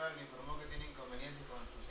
General le informó que tiene inconvenientes con su